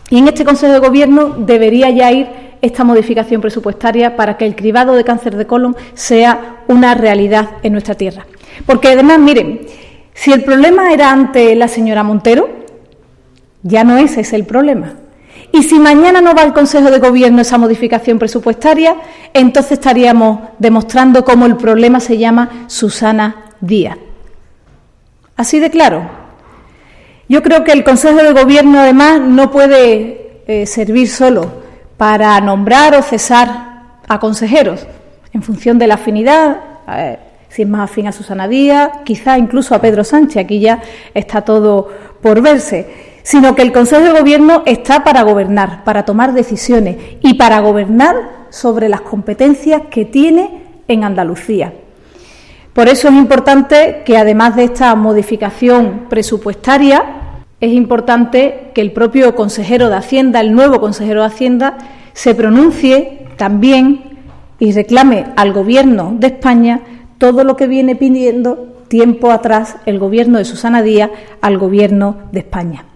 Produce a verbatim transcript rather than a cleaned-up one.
Y en este Consejo de Gobierno debería ya ir esta modificación presupuestaria para que el cribado de cáncer de colon sea una realidad en nuestra tierra. Porque además, miren, si el problema era ante la señora Montero, ya no ese es el problema. Y si mañana no va al Consejo de Gobierno esa modificación presupuestaria, entonces estaríamos demostrando cómo el problema se llama Susana Díaz. Así de claro. Yo creo que el Consejo de Gobierno, además, no puede eh, servir solo para nombrar o cesar a consejeros en función de la afinidad, eh, si es más afín a Susana Díaz, quizá incluso a Pedro Sánchez, aquí ya está todo por verse, sino que el Consejo de Gobierno está para gobernar, para tomar decisiones y para gobernar sobre las competencias que tiene en Andalucía. Por eso es importante que, además de esta modificación presupuestaria, es importante que el propio consejero de Hacienda, el nuevo consejero de Hacienda, se pronuncie también y reclame al Gobierno de España todo lo que viene pidiendo tiempo atrás el Gobierno de Susana Díaz al Gobierno de España.